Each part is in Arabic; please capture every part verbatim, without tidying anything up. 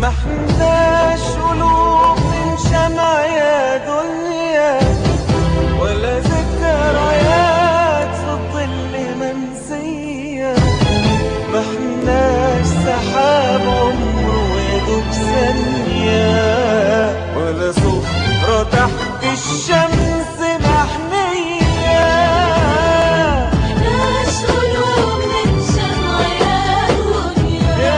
ما احناش قلوب من شمع يا دنيا، ولا ذكريات في الظل منسية. ما احناش سحاب عمره يدوب ثانية، ولا صخرة تحت الشمس محمية. محناش قلوب من شمع يا دنيا،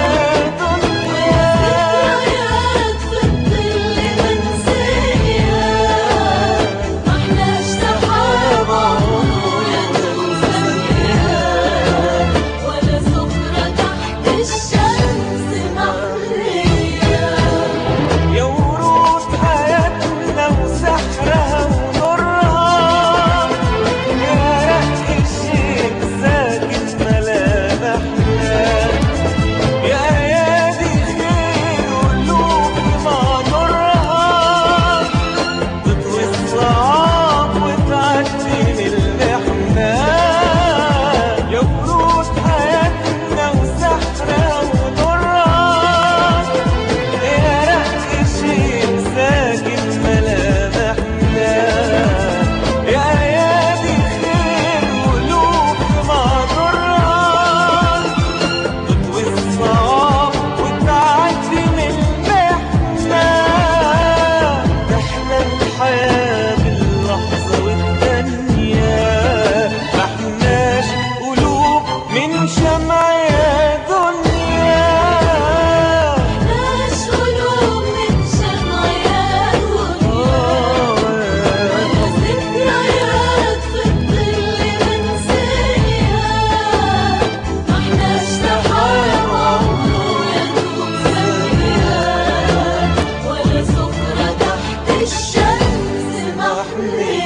وذكريات في الظل منسية. محناش سحاب عمره يدوب ثانية، ولا صخرة تحت الشمس محمية. يا ورود حياتنا وسحرها ونورها، يا رق الشيك ساكن ملامحنا، يا ايادي خير وقلوب مع نورها، تطوي الصعاب وتعدي من المحنة. يا ورود حياتنا وسحرها ونورها، يا رق الشيك ساكن ملامحنا، يا ايادي خير وقلوب مع نورها، تطوي الصعاب وتعدي من المحنة. احنا الحياة باللحظة والتانية، ما احناش قلوب من شمع يا دنيا. محناش قلوب من شمع يا دنيا، ولا ذكريات في الظل منسية. محناش سحاب عمره يدوب ثانية، ولا صخرة تحت الشمس محمية.